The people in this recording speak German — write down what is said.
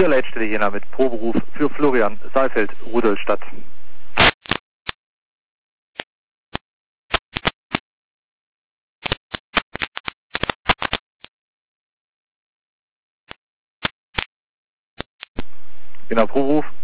Hier Leitstelle Jena mit Proberuf für Florian Saalfeld, Rudolstadt. Genau, Proberuf